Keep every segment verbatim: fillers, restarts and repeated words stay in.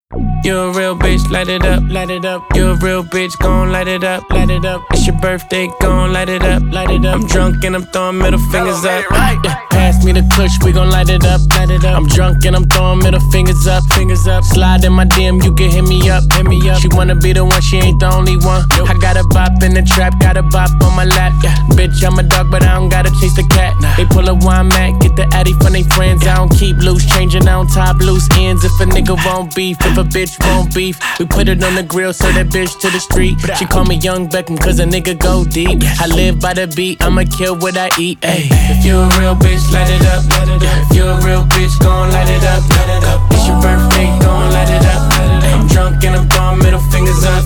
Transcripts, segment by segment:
You a real bitch, light it up, light it up. You a real bitch, gon' light it up, light it up. It's your birthday, gon' light it up, light it up. I'm drunk and I'm throwing middle fingers up. Yeah, pass me the kush, we gon' light it up, light it up. I'm drunk and I'm throwing middle fingers up, fingers up. Slide in my D M, you can hit me up, hit me up. She wanna be the one, she ain't the only one. I got a bop in the trap, got a bop on my lap. Yeah, bitch, I'm a dog, but I don't gotta chase the cat. They pull a wine mat, get the addy from they friends. I don't keep loose, changing, I don't top loose ends. If a nigga won't beef, if a bitch won't beef, we put it on the grill, so that bitch to the street. She call me Young Beckham, cause a nigga go deep. I live by the beat, I'ma kill what I eat. Ay. If you a real bitch, light it up. If you a real bitch, gon' light it up. It's your birthday, gon' light it up. I'm drunk and I'm throwing middle fingers up.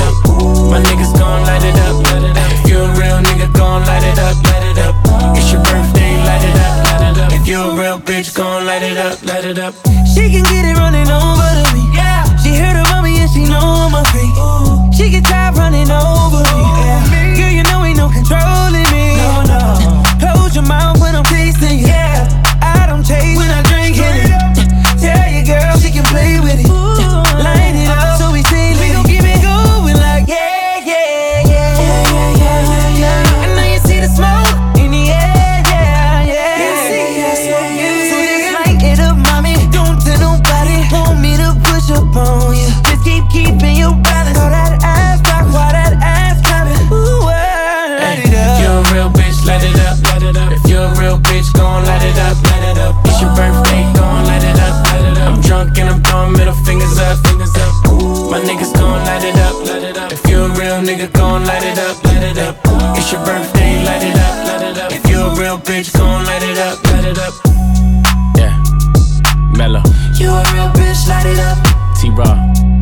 My niggas gon' light it up. If you a real nigga, gon' light it up. It's your birthday, light it up. If you a real bitch, gon' light it up, light it up. She can get it running over to me. Yeah. She heard about me and she know I'm a freak. Ooh. She get tired running over me. Yeah. Girl, you know ain't no controlling me. No, no. Close your mouth when I'm tasting you. Yeah. I don't chase when I drink it. Tell your girl she can play with it. Ooh. Line it up so we say we gon' keep it going like yeah, yeah, yeah, yeah, yeah, yeah, yeah. I know you see the smoke in the air, yeah, yeah. You see the smoke, you see the light it up, mommy. Don't tell nobody. Want me to push up on you. Just keep keeping your balance. All that ass talk, why that ass coming? Ooh, light it up. If you a real bitch, light it up, light it up. If you a real bitch, gon' light it up, light it up. It's your birthday, gon' light it up, light it up. I'm drunk and I'm throwing middle fingers up, fingers up. My niggas gon' light it up, light it up. If you a real nigga, gon' light it up, light it up. It's your birthday, light it up, light it up. If you a real bitch, gon' light it up, light it up. Yeah, Mellow. You a real bitch, light it up. T-Raw,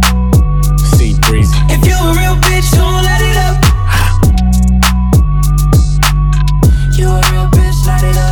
C Breezy. If you a real bitch, don't light it up. You a real bitch, light it up.